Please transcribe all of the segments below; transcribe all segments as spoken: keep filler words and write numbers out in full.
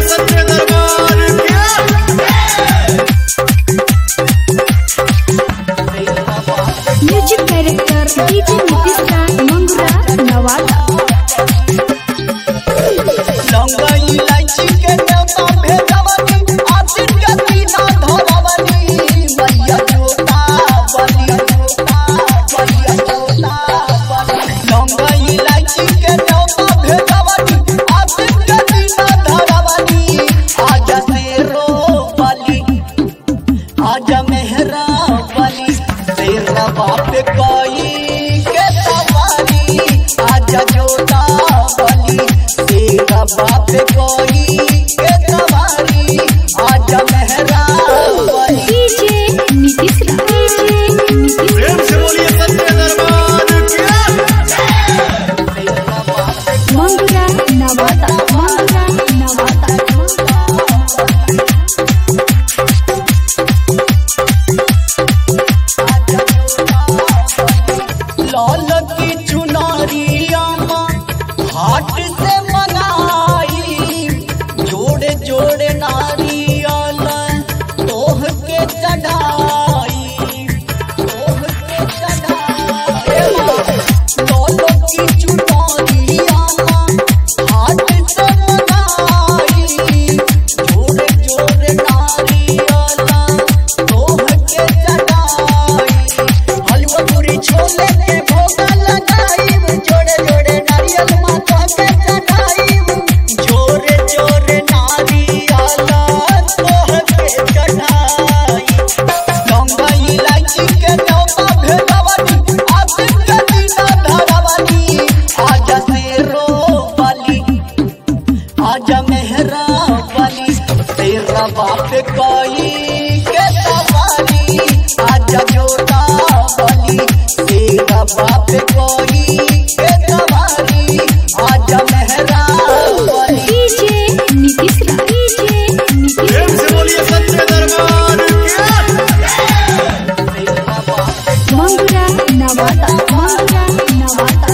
सच्चे दरबार music director DJ Nitish Raj Mangura Nawada. लौंगा इलायची के न्योता भेजवनी आसिन गति ना धरवनी मैया जोता बलि जोता बलि जोता बलि लौंगा इलायची के न्योता भेजवनी आसिन गति ना धरवनी आजा शेरो बलि आजा मेहरा बलि तेरा बाप कोई के सवारी आजा जोता बलि तेरा बाप कोई के सवारी आजा मेहरा बलि डीजे नीतीश राज डीजे नीतीश प्रेम से बोलिए सच्चे दरबार मंगुरा नवादा मंगुरा नवादा। लाल की चुनरिया हाट से मंगाई जोड़े जोड़े नारियल तोह के चढ़ाई तोह के चढ़ाई लाल की चुनरिया हाट से मंगाई जोड़े जोड़े नारियल तोह के चढ़ाई हलवा पूरी छोले के भोगा लगाईब जोड़े जोड़े नारियल माता के चढ़ाईब जोड़े जोड़े नारियल तोह के चढ़ाई लौंगा इलायची के न्योता भेजवनी आसिन गति ना धरवनी आजा शेरो बलि आजा मेहरा बलि तेरा बाप कोई के सवारी आजा जोता बलि तेरा बाप कोई के सवारी आजा मेहरा बलि डीजे नीतीश राज डीजे नीतीश प्रेम से बोलिए सच्चे दरबार मंगुरा नवादा मंगुरा नवादा।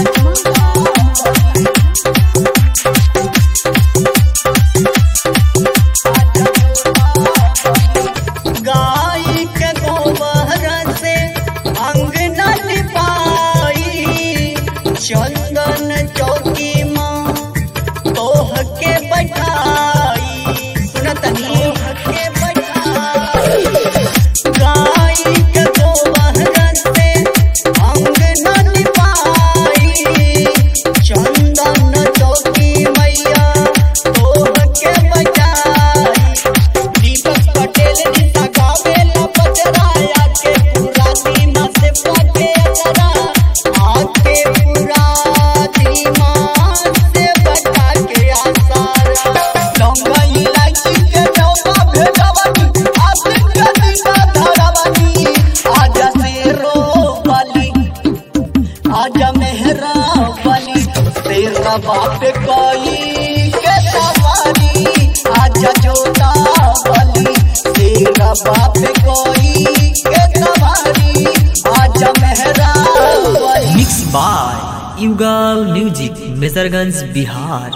गाय के गोबर से अंगना लिपाई चंदन चौकी माँ तोह के बैठाई सुनतनी के बैठाई गाय के गोबर से अंगना लिपाई चंदन चौकी मैया तोह के बैठाई दीपक पटेल निशा गावेला बजराया के पूरा दीमा से पटे अजरा आके पूरा दीमा से बटा के आसारा लौंगा इलायची के न्योता भेजवनी आसिन गति ना धरवनी आजा शेरो बलि आजा मेहरा बलि तेरा बाप कोई के सवारी आजा जोता बलि तेरा बाप कोई के सवारी आजा मेहरा बलि mix by Yugal music Majorganj Bihar.